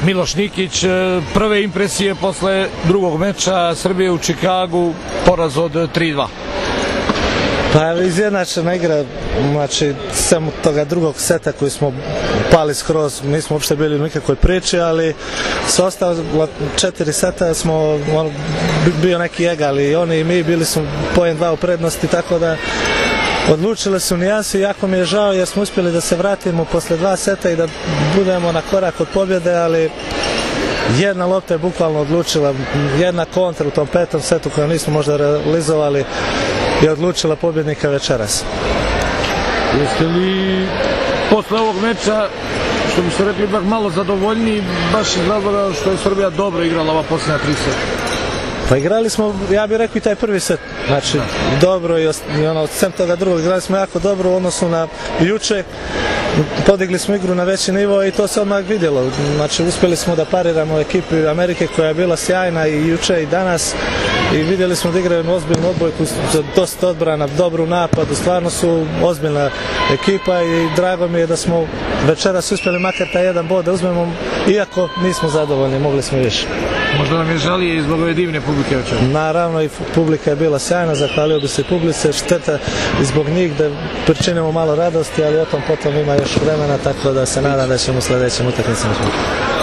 Miloš Nikić, prve impresije posle drugog meča Srbije u Čikagu, poraz od 3:2. Pa izjednačena igra, znači samo toga drugog seta koji smo pali skroz, nismo uopšte bili u nikakvoj priči, ali s ostalo 4 seta smo bio neki egal i oni i mi bili smo poen 2 u prednosti, tako da odlučile su nijanse. Jako mi je žao jer smo uspjeli da se vratimo posle 2 seta i da budemo na korak od pobjede, ali jedna lopta je bukvalno odlučila, jedna kontra u tom 5. setu koju nismo možda realizovali je odlučila pobjednika večeras. Jeste li posle ovog meča, što bi se rekli, ipak malo zadovoljniji, baš iz razloga što je Srbija dobro igrala ova posljednja 3 seta? Pa igrali smo, ja bih rekao, i taj prvi set, znači dobro i ono, sem toga drugog igrali smo jako dobro u odnosu na juče, podigli smo igru na veći nivo i to se odmah vidjelo, znači uspjeli smo da pariramo ekipi Amerike koja je bila sjajna i juče i danas i vidjeli smo da igraju ozbiljnu odbojku, dosta odbrana, dobru napadu, stvarno su ozbiljna ekipa i drago mi je da smo večeras uspjeli makar taj jedan bod da uzmemo, iako nismo zadovoljni, mogli smo više. Možda nam je žalije i zbog ove divne publike večera. Naravno i publika je bila sjajna, zahvalio bi se publice, šteta i zbog njih da pričinimo malo radosti, ali o tom potom ima još vremena, tako da se nadam da ćemo u sljedećim utakmicama.